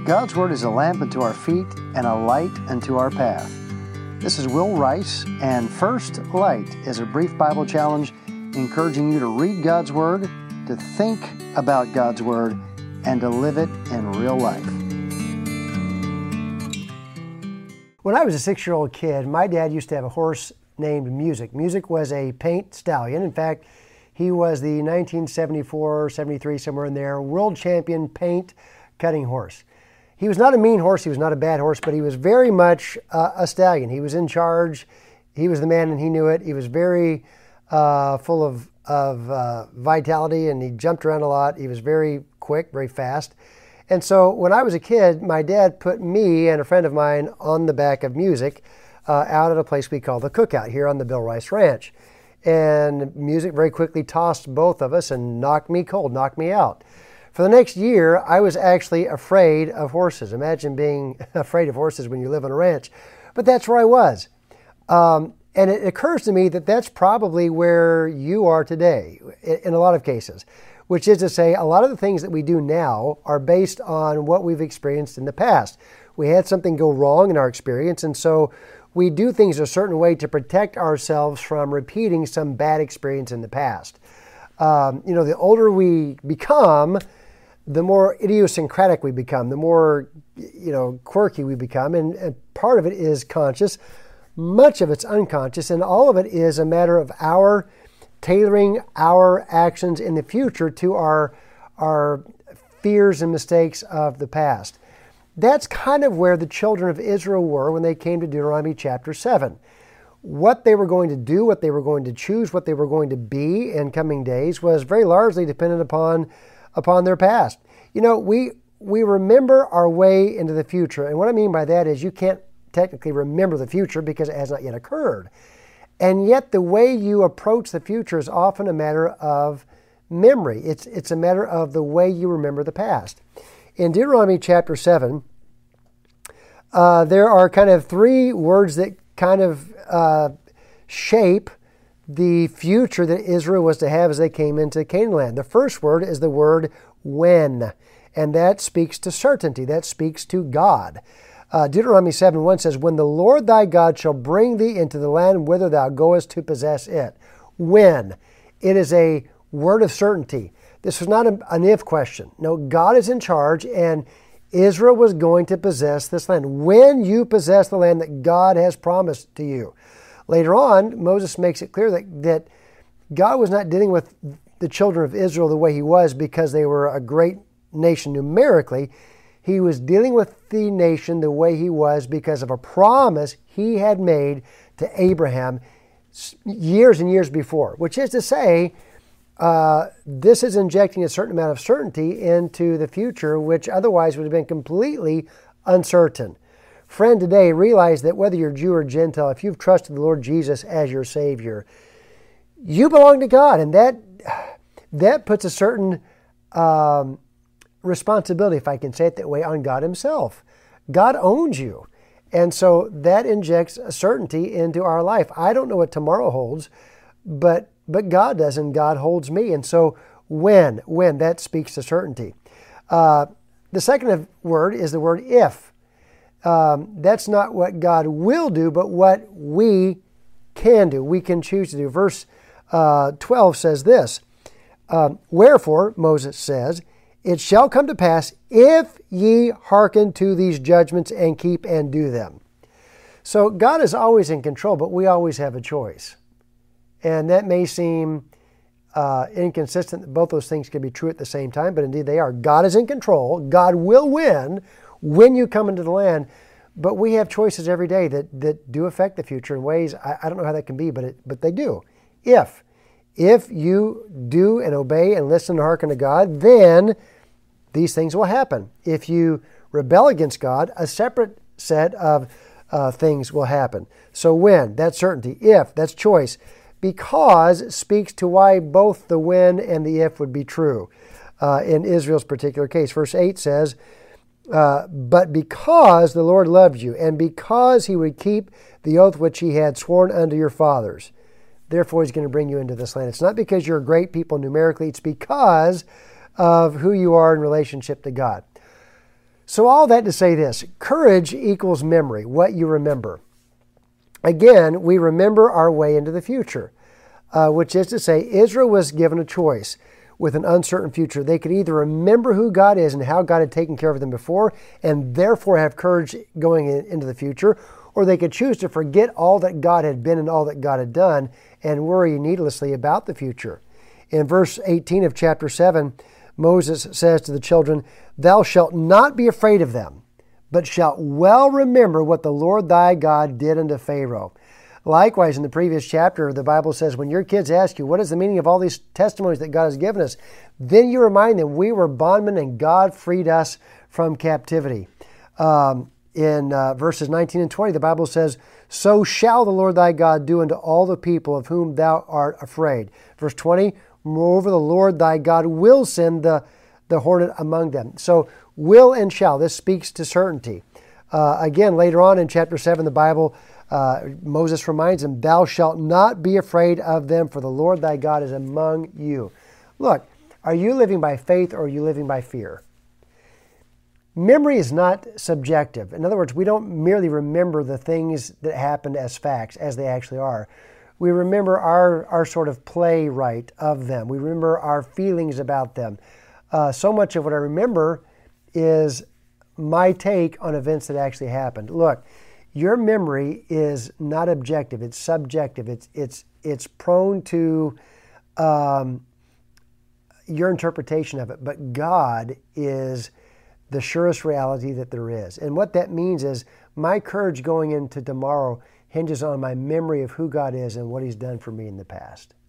God's Word is a lamp unto our feet and a light unto our path. This is Will Rice, and First Light is a brief Bible challenge encouraging you to read God's Word, to think about God's Word, and to live it in real life. When I was a 6-year-old kid, my dad used to have a horse named Music. Music was a paint stallion. In fact, he was the 1974, 73, somewhere in there, world champion paint cutting horse. He was not a mean horse, he was not a bad horse, but he was very much a stallion. He was in charge, he was the man and he knew it. He was very full of vitality, and he jumped around a lot. He was very quick, very fast. And so when I was a kid, my dad put me and a friend of mine on the back of Music out at a place we call the Cookout here on the Bill Rice Ranch. And Music very quickly tossed both of us and knocked me cold, knocked me out. For the next year, I was actually afraid of horses. Imagine being afraid of horses when you live on a ranch. But that's where I was. And it occurs to me that that's probably where you are today, in a lot of cases, which is to say, a lot of the things that we do now are based on what we've experienced in the past. We had something go wrong in our experience, and so we do things a certain way to protect ourselves from repeating some bad experience in the past. The older we become, the more idiosyncratic we become, the more quirky we become, and part of it is conscious, much of it's unconscious, and all of it is a matter of our tailoring our actions in the future to our fears and mistakes of the past. That's kind of where the children of Israel were when they came to Deuteronomy chapter 7. What they were going to do, what they were going to choose, what they were going to be in coming days was very largely dependent upon their past. We remember our way into the future. And what I mean by that is you can't technically remember the future because it has not yet occurred. And yet the way you approach the future is often a matter of memory. It's a matter of the way you remember the past. In Deuteronomy chapter 7, there are kind of three words that kind of shape the future that Israel was to have as they came into Canaan land. The first word is the word when, and that speaks to certainty. That speaks to God. Deuteronomy 7:1 says, "When the Lord thy God shall bring thee into the land whither thou goest to possess it." When. It is a word of certainty. This was not an if question. No, God is in charge, and Israel was going to possess this land. When you possess the land that God has promised to you. Later on, Moses makes it clear that God was not dealing with the children of Israel the way he was because they were a great nation numerically. He was dealing with the nation the way he was because of a promise he had made to Abraham years and years before, which is to say, this is injecting a certain amount of certainty into the future, which otherwise would have been completely uncertain. Friend, today realize that whether you're Jew or Gentile, if you've trusted the Lord Jesus as your Savior, you belong to God, and that puts a certain responsibility, if I can say it that way, on God himself. God owns you, and so that injects a certainty into our life. I don't know what tomorrow holds, but God does, and God holds me. And so when that speaks to certainty. The second word is the word if. That's not what God will do, but what we can do. We can choose to do. Verse 12 says this, "Wherefore," Moses says, "it shall come to pass if ye hearken to these judgments and keep and do them." So God is always in control, but we always have a choice. And that may seem inconsistent that both those things can be true at the same time, but indeed they are. God is in control. God will win when you come into the land, but we have choices every day that do affect the future in ways, I don't know how that can be, but they do. If you do and obey and listen and hearken to God, then these things will happen. If you rebel against God, a separate set of things will happen. So when, that's certainty. If, that's choice. Because speaks to why both the when and the if would be true in Israel's particular case. Verse 8 says, "But because the Lord loved you, and because he would keep the oath which he had sworn unto your fathers, therefore he's going to bring you into this land." It's not because you're great people numerically, it's because of who you are in relationship to God. So all that to say this, courage equals memory, what you remember. Again, we remember our way into the future, which is to say Israel was given a choice with an uncertain future. They could either remember who God is and how God had taken care of them before and therefore have courage going into the future, or they could choose to forget all that God had been and all that God had done and worry needlessly about the future. In verse 18 of chapter 7, Moses says to the children, "Thou shalt not be afraid of them, but shalt well remember what the Lord thy God did unto Pharaoh." Likewise, in the previous chapter, the Bible says, when your kids ask you, what is the meaning of all these testimonies that God has given us? Then you remind them, we were bondmen and God freed us from captivity. In verses 19 and 20, the Bible says, "So shall the Lord thy God do unto all the people of whom thou art afraid." Verse 20, "Moreover, the Lord thy God will send the hornet among them." So will and shall, this speaks to certainty. Again, later on in chapter 7, the Bible, Moses reminds him, "Thou shalt not be afraid of them, for the Lord thy God is among you." Look, are you living by faith or are you living by fear? Memory is not subjective. In other words, we don't merely remember the things that happened as facts, as they actually are. We remember our sort of playwright of them. We remember our feelings about them. So much of what I remember is my take on events that actually happened. Look, your memory is not objective. It's subjective. It's prone to your interpretation of it. But God is the surest reality that there is. And what that means is my courage going into tomorrow hinges on my memory of who God is and what He's done for me in the past.